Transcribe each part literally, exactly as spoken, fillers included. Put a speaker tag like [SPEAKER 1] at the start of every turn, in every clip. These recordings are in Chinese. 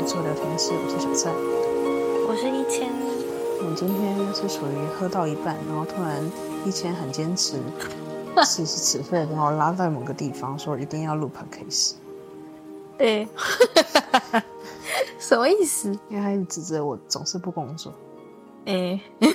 [SPEAKER 1] 做聊天室，我是小蔡，
[SPEAKER 2] 我是一千。
[SPEAKER 1] 我们今天是属于喝到一半，然后突然一千很坚持此时此刻，然后拉在某个地方说一定要录 podcast。
[SPEAKER 2] 对，什么意思？
[SPEAKER 1] 因为他一直指责我总是不工作。
[SPEAKER 2] 哎、欸，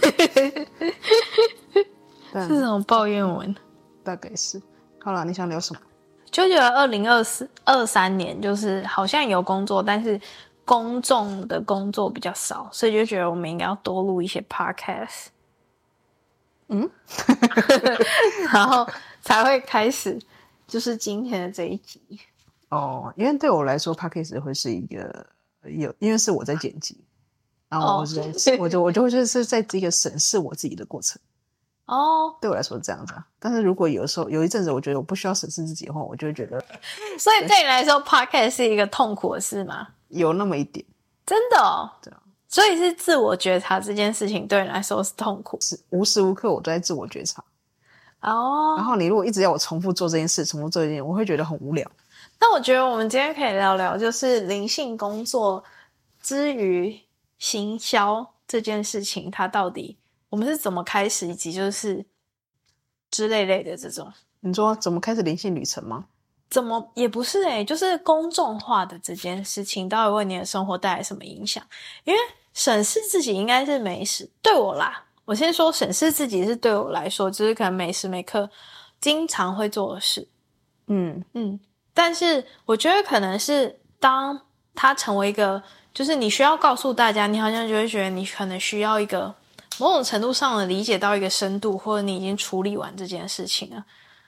[SPEAKER 2] 是什么抱怨文？
[SPEAKER 1] 大概是。好了，你想聊什么？
[SPEAKER 2] 就觉得二零二四二三年就是好像有工作，但是公众的工作比较少，所以就觉得我们应该要多录一些 podcast，
[SPEAKER 1] 嗯，
[SPEAKER 2] 然后才会开始就是今天的这一集。
[SPEAKER 1] 哦，因为对我来说 podcast 会是一个有，因为是我在剪辑，然后我在、哦、我就我就会就是在这个审视我自己的过程。
[SPEAKER 2] 哦，
[SPEAKER 1] 对我来说是这样子啊，但是如果有时候有一阵子我觉得我不需要审视自己的话，我就会觉得，
[SPEAKER 2] 所以对你来说 podcast 是一个痛苦的事吗？
[SPEAKER 1] 有那么一点。
[SPEAKER 2] 真的哦？
[SPEAKER 1] 对啊，
[SPEAKER 2] 所以是自我觉察这件事情对你来说是痛苦，
[SPEAKER 1] 是无时无刻我都在自我觉察。
[SPEAKER 2] 哦，
[SPEAKER 1] 然后你如果一直要我重复做这件事重复做这件事，我会觉得很无聊。
[SPEAKER 2] 那我觉得我们今天可以聊聊就是灵性工作之于行销这件事情，它到底我们是怎么开始，以及就是之类类的这种。
[SPEAKER 1] 你说怎么开始灵性旅程吗？
[SPEAKER 2] 怎么也不是诶、欸、就是公众化的这件事情到底为你的生活带来什么影响？因为审视自己应该是每时对我啦，我先说审视自己是对我来说就是可能每时每刻经常会做的事。
[SPEAKER 1] 嗯
[SPEAKER 2] 嗯，但是我觉得可能是当它成为一个就是你需要告诉大家，你好像就会觉得你可能需要一个某种程度上的理解到一个深度，或者你已经处理完这件事情了，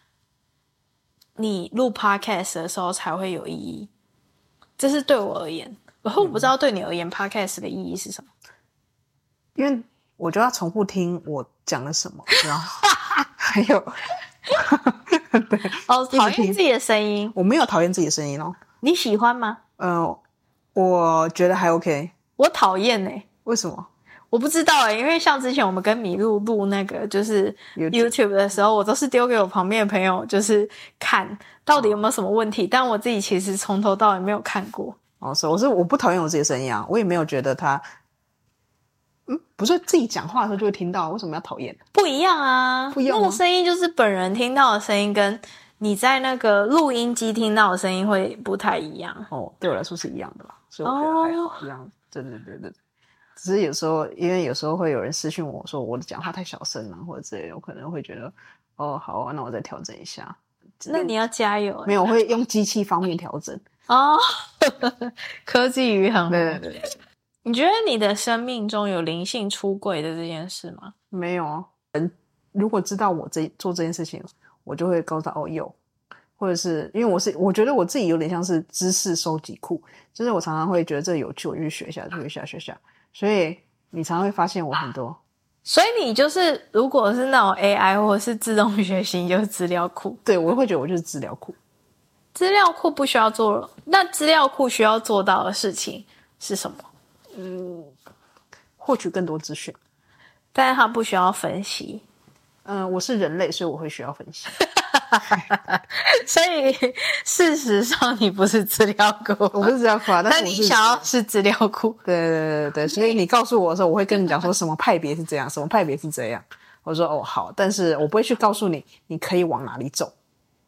[SPEAKER 2] 你录 podcast 的时候才会有意义。这是对我而言，我不知道对你而言、嗯、podcast 的意义是什么。
[SPEAKER 1] 因为我就要重复听我讲了什么，然后还有对
[SPEAKER 2] 哦，讨厌自己的声音。
[SPEAKER 1] 我没有讨厌自己的声音哦。
[SPEAKER 2] 你喜欢吗？
[SPEAKER 1] 呃，我觉得还 OK。
[SPEAKER 2] 我讨厌欸。
[SPEAKER 1] 为什么？
[SPEAKER 2] 我不知道欸，因为像之前我们跟米露录那个就是 YouTube 的时候，我都是丢给我旁边的朋友就是看到底有没有什么问题，哦，但我自己其实从头到尾没有看过。
[SPEAKER 1] 哦，是我是我不讨厌我自己的声音啊，我也没有觉得他嗯，不是自己讲话的时候就会听到，为什么要讨厌？
[SPEAKER 2] 不一样啊，
[SPEAKER 1] 不一样吗？
[SPEAKER 2] 那个声音就是本人听到的声音跟你在那个录音机听到的声音会不太一样。
[SPEAKER 1] 哦，对我来说是一样的啦，所以我觉得还好，这样，对对对对。只是有时候，因为有时候会有人私讯我说我的讲话太小声了，或者之类的，我可能会觉得，哦，好啊，那我再调整一下。
[SPEAKER 2] 那你要加油欸。
[SPEAKER 1] 没有，我会用机器方面调整。
[SPEAKER 2] 哦，科技与很
[SPEAKER 1] 对对对。
[SPEAKER 2] 你觉得你的生命中有灵性出柜的这件事吗？
[SPEAKER 1] 没有啊。人如果知道我这做这件事情，我就会告诉他哦有，或者是因为我是我觉得我自己有点像是知识收集库，就是我常常会觉得这有趣，我就去学一下，学一下，学一下。所以你常常会发现我很多，
[SPEAKER 2] 所以你就是如果是那种 A I 或者是自动学习，你就是资料库。
[SPEAKER 1] 对，我会觉得我就是资料库。
[SPEAKER 2] 资料库不需要做，那资料库需要做到的事情是什么？
[SPEAKER 1] 嗯，获取更多资讯，
[SPEAKER 2] 但是它不需要分析。
[SPEAKER 1] 嗯、呃，我是人类，所以我会需要分析。
[SPEAKER 2] 所以事实上你不是资料库，
[SPEAKER 1] 我不是资料库啊，但是我是
[SPEAKER 2] 但你想要是资料库。
[SPEAKER 1] 对对对对，所以你告诉我的时候，我会跟你讲说什么派别是这样，什么派别是这样。我说哦好，但是我不会去告诉你你可以往哪里走。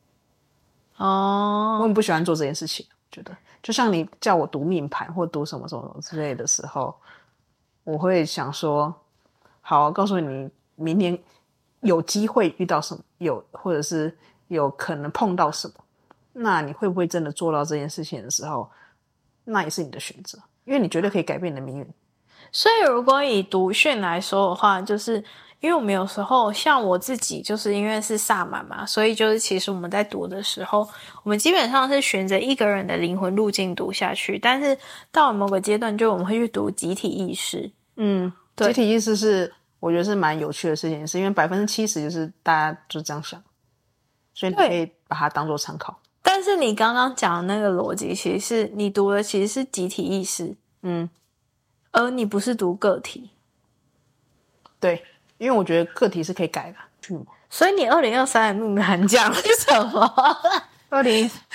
[SPEAKER 2] 哦，
[SPEAKER 1] 我很不喜欢做这件事情，觉得就像你叫我读命盘或读什么什么之类的时候，我会想说，好，告诉你明年有机会遇到什么，有或者是有可能碰到什么，那你会不会真的做到这件事情的时候，那也是你的选择，因为你绝对可以改变你的命运。
[SPEAKER 2] 所以如果以读讯来说的话，就是因为我们有时候像我自己就是因为是萨满嘛，所以就是其实我们在读的时候，我们基本上是循着一个人的灵魂路径读下去，但是到了某个阶段就我们会去读集体意识。
[SPEAKER 1] 嗯，集体意识是我觉得是蛮有趣的事情，是因为百分之七十就是大家就这样想，所以你可以把它当做参考。
[SPEAKER 2] 但是你刚刚讲的那个逻辑其实是你读的其实是集体意识，
[SPEAKER 1] 嗯，
[SPEAKER 2] 而你不是读个体。
[SPEAKER 1] 对，因为我觉得个体是可以改的。
[SPEAKER 2] 所以你二零二三的命盘讲的是什么？
[SPEAKER 1] 二零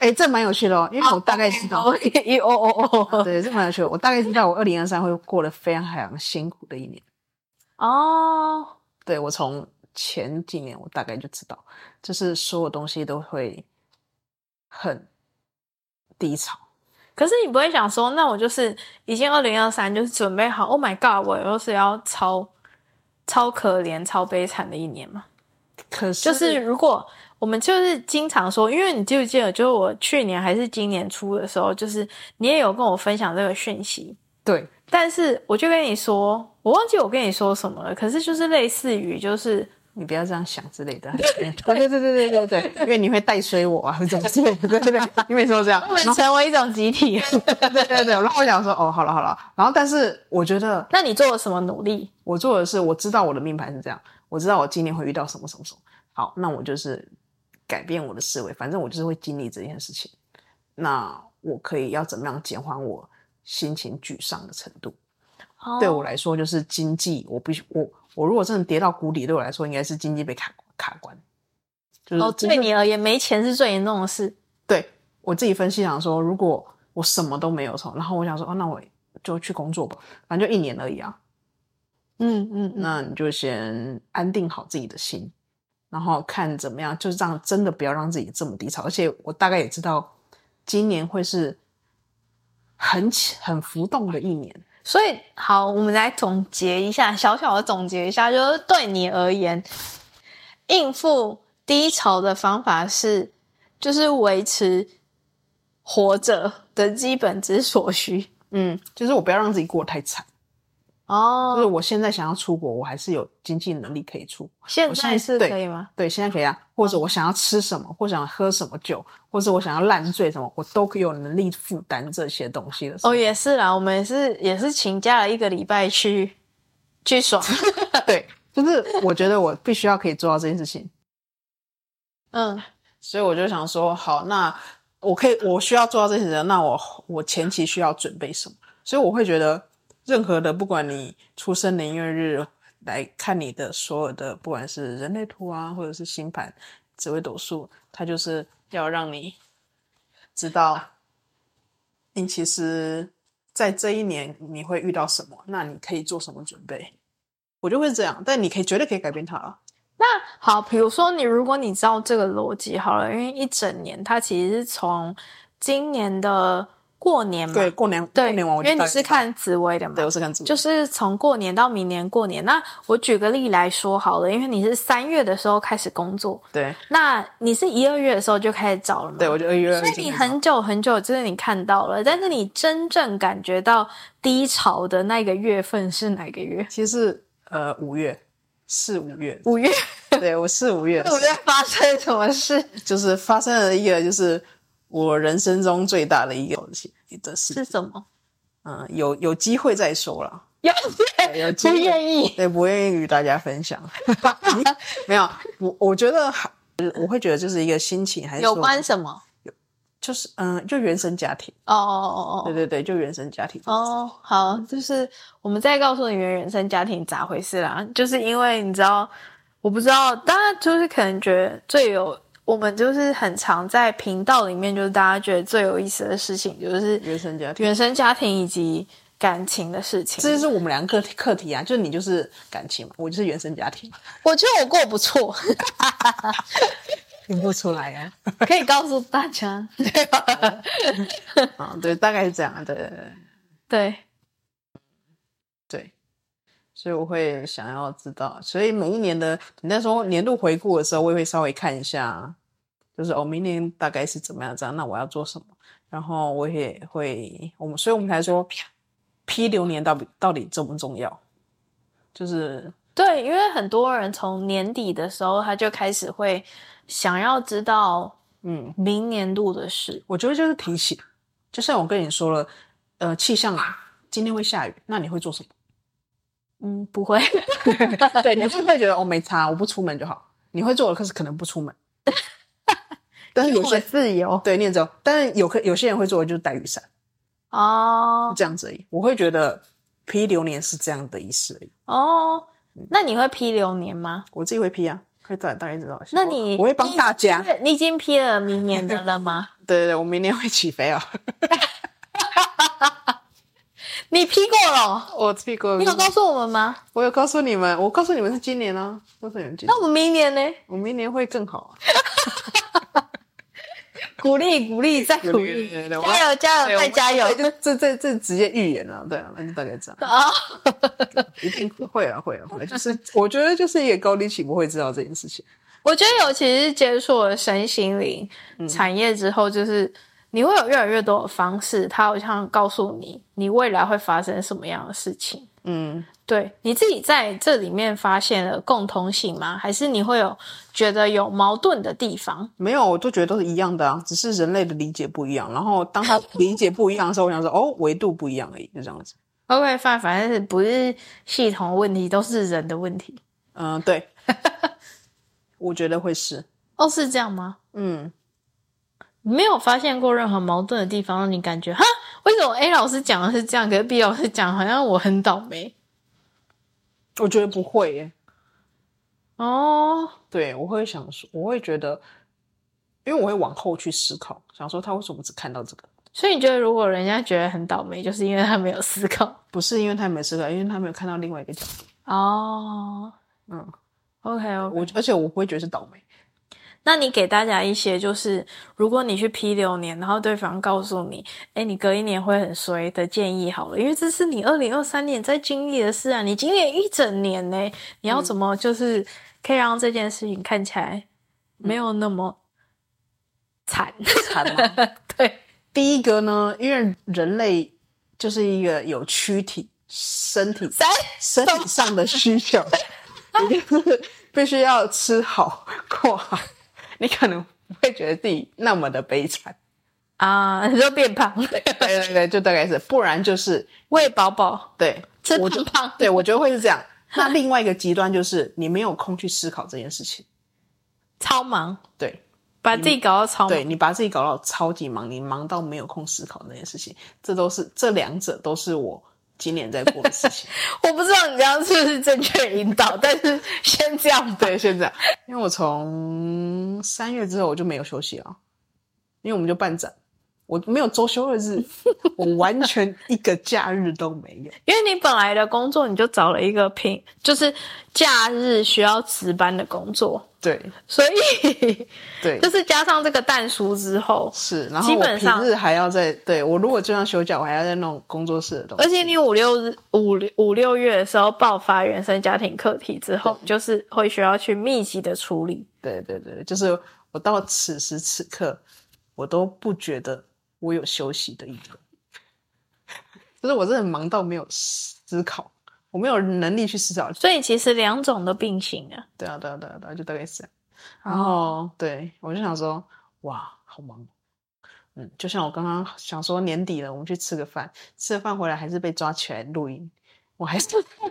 [SPEAKER 1] 哎，这蛮有趣的哦，因为我大概知道，
[SPEAKER 2] 哦哦哦哦，
[SPEAKER 1] 对，这蛮有趣的。我大概知道我二零二三会过得非常非常辛苦的一年。
[SPEAKER 2] 哦，
[SPEAKER 1] 对，我从前几年我大概就知道，就是所有东西都会很低潮。
[SPEAKER 2] 可是你不会想说，那我就是已经二零二三，就是准备好 ，Oh my God， 我又是要超超可怜、超悲惨的一年吗？
[SPEAKER 1] 可是
[SPEAKER 2] 就是如果我们就是经常说，因为你记不记得，就是我去年还是今年初的时候，就是你也有跟我分享这个讯息，
[SPEAKER 1] 对，
[SPEAKER 2] 但是我就跟你说，我忘记我跟你说什么了，可是就是类似于就是
[SPEAKER 1] 你不要这样想之类的。对对对对对对对，因为你会带衰我啊，这样之类的。对对对，你每次都这样，
[SPEAKER 2] 我们成为一种集体。
[SPEAKER 1] 对对对对，然后我想说，哦，好了好了，然后但是我觉得，
[SPEAKER 2] 那你做了什么努力？
[SPEAKER 1] 我做的是，我知道我的命盘是这样，我知道我今年会遇到什么什么什么，好，那我就是改变我的思维，反正我就是会经历这件事情，那我可以要怎么样减缓我心情沮丧的程度？
[SPEAKER 2] 哦、
[SPEAKER 1] 对我来说，就是经济，我必须我我如果真的跌到谷底，对我来说应该是经济被卡卡关，就是
[SPEAKER 2] 哦，对你而言，没钱是最严重的事。
[SPEAKER 1] 对我自己分析想说，如果我什么都没有从，然后我想说，哦，那我就去工作吧，反正就一年而已啊。
[SPEAKER 2] 嗯嗯嗯，
[SPEAKER 1] 那你就先安定好自己的心，然后看怎么样，就是这样，真的不要让自己这么低潮。而且我大概也知道，今年会是很很浮动的一年。
[SPEAKER 2] 所以好，我们来总结一下，小小的总结一下，就是对你而言，应付低潮的方法是，就是维持活着的基本之所需。
[SPEAKER 1] 嗯，就是我不要让自己过得太惨。
[SPEAKER 2] 哦，
[SPEAKER 1] 就是我现在想要出国，我还是有经济能力可以出。
[SPEAKER 2] 现在是可以吗？
[SPEAKER 1] 对，现在可以啊。或者我想要吃什么，或者想喝什么酒，或者我想要烂醉什么，我都可以有能力负担这些东西的时候。
[SPEAKER 2] 哦，也是啦，我们也是也是请假了一个礼拜去去爽。
[SPEAKER 1] 对，就是我觉得我必须要可以做到这件事情。
[SPEAKER 2] 嗯，
[SPEAKER 1] 所以我就想说，好，那我可以，我需要做到这些事，那我我前期需要准备什么？所以我会觉得，任何的不管你出生年月日来看你的所有的，不管是人类图啊，或者是星盘、紫微斗数，它就是要让你知道，你其实在这一年你会遇到什么，那你可以做什么准备。我就会这样，但你可以绝对可以改变它了。
[SPEAKER 2] 那好，比如说你如果你知道这个逻辑好了，因为一整年它其实是从今年的过年嘛，
[SPEAKER 1] 对，过年
[SPEAKER 2] 对，
[SPEAKER 1] 过年完我就
[SPEAKER 2] 因为你是看紫微的嘛，
[SPEAKER 1] 对，我是看紫微，
[SPEAKER 2] 就是从过年到明年过年。那我举个例来说好了，因为你是三月的时候开始工作，
[SPEAKER 1] 对，
[SPEAKER 2] 那你是一二月的时候就开始找了吗？
[SPEAKER 1] 对，我就二月二
[SPEAKER 2] 所以你很久很久，就是你看到了，但是你真正感觉到低潮的那个月份是哪个月？
[SPEAKER 1] 其实呃五月，四五月，
[SPEAKER 2] 五月。
[SPEAKER 1] 对，我四五月，
[SPEAKER 2] 五月发生什么事？
[SPEAKER 1] 就是发生了一个，就是我人生中最大的一个的事
[SPEAKER 2] 是什么？
[SPEAKER 1] 嗯，有有机会再说啦。
[SPEAKER 2] 有
[SPEAKER 1] 有机会
[SPEAKER 2] 不愿意，
[SPEAKER 1] 对，不愿意与大家分享。没有，我我觉得我会觉得就是一个心情，还是
[SPEAKER 2] 有关什么？
[SPEAKER 1] 就是嗯，就原生家庭。
[SPEAKER 2] 哦哦哦哦，
[SPEAKER 1] 对对对，就原生家庭。
[SPEAKER 2] 哦，好，就是我们再告诉你原生家庭咋回事啦。就是因为你知道，我不知道，大家就是可能觉得最有，我们就是很常在频道里面，就是大家觉得最有意思的事情，就是
[SPEAKER 1] 原生家庭、
[SPEAKER 2] 原生家庭以及感情的事情。
[SPEAKER 1] 这就是我们两个课题课题啊，就是你就是感情嘛，我就是原生家庭。
[SPEAKER 2] 我觉得我过不错。
[SPEAKER 1] 听不出来啊，
[SPEAKER 2] 可以告诉大家，对吧？
[SPEAKER 1] 啊，对，大概是这样，对对对
[SPEAKER 2] 对
[SPEAKER 1] 对，所以我会想要知道，所以每一年的你在说年度回顾的时候，我也会稍微看一下，就是哦，明年大概是怎么样这样，那我要做什么，然后我也会，我们所以我们才说批流年到底到底重不重要，就是
[SPEAKER 2] 对，因为很多人从年底的时候，他就开始会想要知道，嗯，明年度的事。
[SPEAKER 1] 我觉得就是提醒，就像我跟你说了，呃，气象今天会下雨，那你会做什么？
[SPEAKER 2] 嗯，不会。
[SPEAKER 1] 对，你会不会觉得哦没差，我不出门就好？你会做的，可是可能不出门。但是有些
[SPEAKER 2] 自由，
[SPEAKER 1] 对，你也知道，但是有可有些人会做的就是带雨伞
[SPEAKER 2] 哦，
[SPEAKER 1] 这样子而已。我会觉得批流年是这样的意思而已。
[SPEAKER 2] 哦，那你会批流年吗？
[SPEAKER 1] 我自己会批啊，可以大大概知道一下。
[SPEAKER 2] 那你
[SPEAKER 1] 我会帮大家。
[SPEAKER 2] 你已经批了明年的了吗？
[SPEAKER 1] 对对，我明年会起飞啊。
[SPEAKER 2] 你批过了哦？
[SPEAKER 1] 我批过。
[SPEAKER 2] 你有告诉我们吗？
[SPEAKER 1] 我有告诉你们，我告诉你们是今年啊，告诉你们今年。
[SPEAKER 2] 那我们明年呢？
[SPEAKER 1] 我明年会更好
[SPEAKER 2] 啊。鼓励鼓励再鼓励，加油加油再加油！
[SPEAKER 1] 就这这这直接预言了，对啊，那就大概这样啊。一定会啊会啊会，就是我觉得就是一个高低起伏会知道这件事情。
[SPEAKER 2] 我觉得尤其是接触了身心灵产业之后，就是你会有越来越多的方式，它好像告诉你你未来会发生什么样的事情。嗯，对，你自己在这里面发现了共通性吗？还是你会有觉得有矛盾的地方？
[SPEAKER 1] 没有，我都觉得都是一样的啊，只是人类的理解不一样。然后当他理解不一样的时候，我想说哦，维度不一样而已，就这样子。
[SPEAKER 2] OK， 反反正是不是系统问题，都是人的问题。
[SPEAKER 1] 嗯、呃，对，我觉得会是。
[SPEAKER 2] 哦，是这样吗？
[SPEAKER 1] 嗯。
[SPEAKER 2] 没有发现过任何矛盾的地方，让你感觉哈，为什么 A 老师讲的是这样，可是 B 老师讲好像我很倒霉？
[SPEAKER 1] 我觉得不会耶。
[SPEAKER 2] 哦，
[SPEAKER 1] 对，我会想说，我会觉得，因为我会往后去思考，想说他为什么只看到这个。
[SPEAKER 2] 所以你觉得如果人家觉得很倒霉，就是因为他没有思考？
[SPEAKER 1] 不是因为他没思考，因为他没有看到另外一个角度。
[SPEAKER 2] 哦，嗯 ，OK OK，
[SPEAKER 1] 我而且我不会觉得是倒霉。
[SPEAKER 2] 那你给大家一些，就是如果你去批流年，然后对方告诉你，诶你隔一年会很衰的建议好了，因为这是你二零二三年在经历的事啊，你经历了一整年呢，你要怎么就是可以让这件事情看起来没有那么惨？
[SPEAKER 1] 惨吗？
[SPEAKER 2] 对，
[SPEAKER 1] 第一个呢，因为人类就是一个有躯体、身体、身体上的需求，你就是必须要吃好、过好。你可能不会觉得自己那么的悲惨
[SPEAKER 2] 啊，你说变胖？
[SPEAKER 1] 对对对，就大概是，不然就是
[SPEAKER 2] 喂饱饱，
[SPEAKER 1] 对，
[SPEAKER 2] 吃胖胖。
[SPEAKER 1] 对，我觉得会是这样。那另外一个极端就是你没有空去思考这件事情，
[SPEAKER 2] 超忙，
[SPEAKER 1] 对，
[SPEAKER 2] 把自己搞到超忙，
[SPEAKER 1] 对，你把自己搞到超级忙，你忙到没有空思考这件事情，这都是这两者都是我今年在过的事情。
[SPEAKER 2] 我不知道你这样是不是正确引导，但是先这样，
[SPEAKER 1] 对，先这样。因为我从三月之后我就没有休息了，因为我们就办展，我没有周休二日，我完全一个假日都没有。
[SPEAKER 2] 因为你本来的工作你就找了一个平，就是假日需要值班的工作。
[SPEAKER 1] 对，
[SPEAKER 2] 所以
[SPEAKER 1] 对，
[SPEAKER 2] 就是加上这个淡书之后，
[SPEAKER 1] 是，然后我平日还要在，对，我如果就算休假，我还要在弄工作室的东西。
[SPEAKER 2] 而且你五六日五五六月的时候爆发原生家庭课题之后，就是会需要去密集的处理。
[SPEAKER 1] 对对对，就是我到此时此刻，我都不觉得我有休息的一刻，就是我真的忙到没有思考。我没有能力去思考，
[SPEAKER 2] 所以其实两种都并行啊。
[SPEAKER 1] 对啊，对啊，对啊，对啊，就大概是这样。然后，哦、对我就想说，哇，好忙。嗯，就像我刚刚想说年底了，我们去吃个饭，吃了饭回来还是被抓起来录音，我还是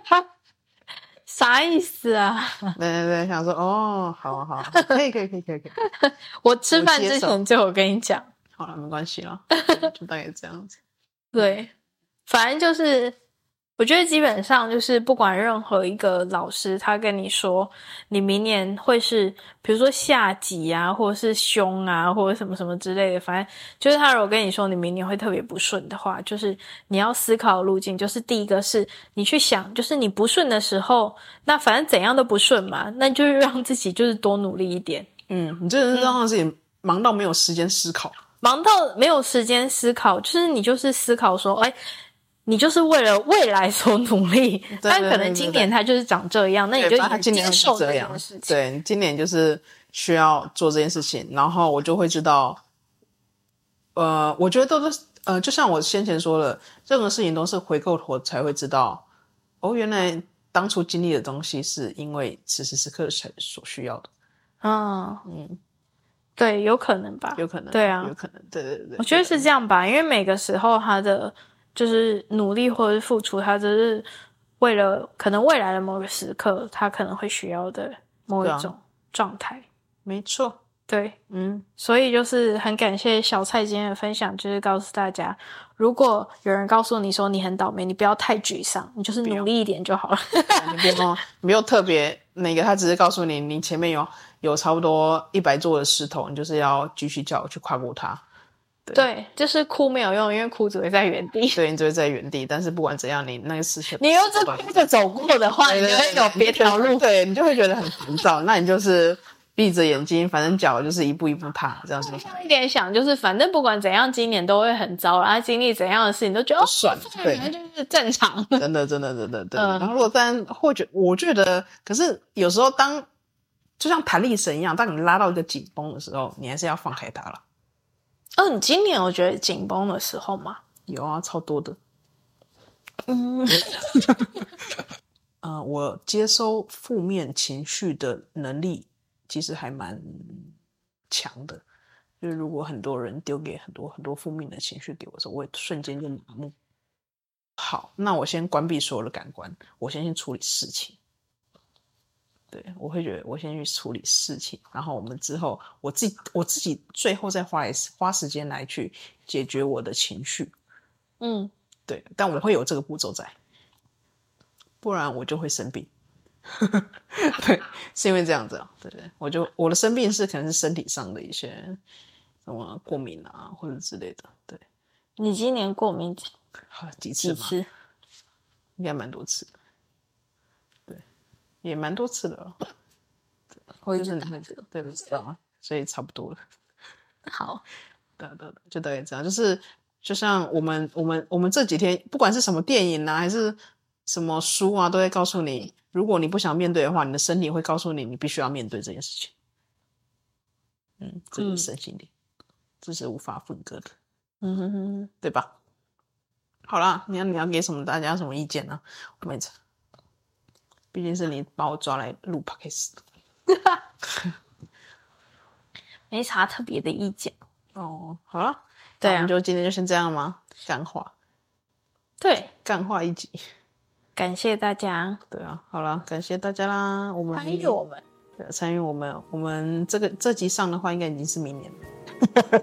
[SPEAKER 2] 啥意思啊？
[SPEAKER 1] 对对对，想说哦，好好，可以可以可以可以可以。
[SPEAKER 2] 我吃饭之前就有跟你讲，
[SPEAKER 1] 好了，没关系了，就大概这样子。
[SPEAKER 2] 对，反正就是。我觉得基本上就是不管任何一个老师他跟你说你明年会是比如说下级啊或者是凶啊或者什么什么之类的，反正就是他如果跟你说你明年会特别不顺的话，就是你要思考的路径就是第一个是你去想，就是你不顺的时候，那反正怎样都不顺嘛，那就是让自己就是多努力一点。
[SPEAKER 1] 嗯，你真的是让自己忙到没有时间思考、嗯、
[SPEAKER 2] 忙到没有时间思考，就是你就是思考说哎你就是为了未来所努力，但可能今年它就是长这样，那你就接受这样的事情。
[SPEAKER 1] 对，今年就是需要做这件事情，然后我就会知道，呃，我觉得都是呃，就像我先前说的，任何事情都是回过头才会知道，哦，原来当初经历的东西是因为此时此刻才所需要的。
[SPEAKER 2] 嗯嗯，对，有可能吧，
[SPEAKER 1] 有可能，
[SPEAKER 2] 对啊，
[SPEAKER 1] 有可能，对对对，
[SPEAKER 2] 我觉得是这样吧，因为每个时候他的。就是努力或者是付出，他只是为了可能未来的某个时刻他可能会需要的某一种状态、啊、
[SPEAKER 1] 没错，
[SPEAKER 2] 对，嗯，所以就是很感谢小蔡今天的分享，就是告诉大家如果有人告诉你说你很倒霉，你不要太沮丧，你就是努力一点就好了。
[SPEAKER 1] 你别说没有特别那个，他只是告诉你你前面有有差不多一百座的石头，你就是要继续脚去跨过它。 对，
[SPEAKER 2] 对，就是哭没有用，因为哭只会在原地。
[SPEAKER 1] 对，你只会在原地，但是不管怎样，你那个事情，
[SPEAKER 2] 你又是哭着走过的话，你就会有别条路，
[SPEAKER 1] 对你就会觉得很烦躁。那你就是闭着眼睛，反正脚就是一步一步踏，这样子。
[SPEAKER 2] 一点想就是，反正不管怎样，今年都会很糟，然后经历怎样的事情都觉得哦，
[SPEAKER 1] 算了，对，
[SPEAKER 2] 就是正常。
[SPEAKER 1] 真的，真的，真的，对。
[SPEAKER 2] 嗯、
[SPEAKER 1] 然后如果但或者我觉得，可是有时候当就像弹力绳一样，当你拉到一个紧绷的时候，你还是要放开它了。
[SPEAKER 2] 哦，你今年有觉得紧绷的时候吗？
[SPEAKER 1] 有啊，超多的。
[SPEAKER 2] 嗯，
[SPEAKER 1] 呃，我接收负面情绪的能力其实还蛮强的。就是如果很多人丢给很多很多负面的情绪给我的时候，我会瞬间就麻木。好，那我先关闭所有的感官，我先去处理事情。对，我会觉得我先去处理事情，然后我们之后我自己我自己最后再花花时间来去解决我的情绪。
[SPEAKER 2] 嗯，
[SPEAKER 1] 对，但我会有这个步骤在，不然我就会生病。对，是因为这样子啊。对对，我就我的生病是可能是身体上的一些什么过敏啊或者之类的。对，
[SPEAKER 2] 你今年过敏
[SPEAKER 1] 几次吗？
[SPEAKER 2] 几次？
[SPEAKER 1] 应该蛮多次的。对，也蛮多次的了。
[SPEAKER 2] 我
[SPEAKER 1] 就是你会知道，对，我知道，所以差不多了。
[SPEAKER 2] 好，
[SPEAKER 1] 对对对，就大概这样。就是就像我们我们我们这几天，不管是什么电影啊，还是什么书啊，都会告诉你，如果你不想面对的话，你的身体会告诉你，你必须要面对这件事情。嗯，这就是身心灵，嗯、这是无法分割的。
[SPEAKER 2] 嗯哼哼，
[SPEAKER 1] 对吧？好啦，你要你要给什么大家什么意见呢、啊？我没差，毕竟是你把我抓来录 podcast 的。
[SPEAKER 2] 没啥特别的意见
[SPEAKER 1] 哦。好了，
[SPEAKER 2] 对啊，
[SPEAKER 1] 我们就今天就先这样吗？干话，
[SPEAKER 2] 对，
[SPEAKER 1] 干话一集，
[SPEAKER 2] 感谢大家。
[SPEAKER 1] 对啊，好了，感谢大家啦，我们
[SPEAKER 2] 参与我们，
[SPEAKER 1] 对，参与我们，我们这个这集上的话，应该已经是明年了。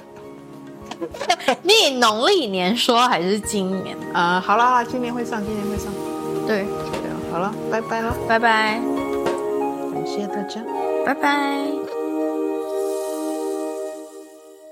[SPEAKER 2] 你农历年说还是今年？
[SPEAKER 1] 啊、呃，好啦，今年会上，今年会上。
[SPEAKER 2] 对，
[SPEAKER 1] 对啊，好了，拜拜了，
[SPEAKER 2] 拜拜，
[SPEAKER 1] 感谢大家，
[SPEAKER 2] 拜拜。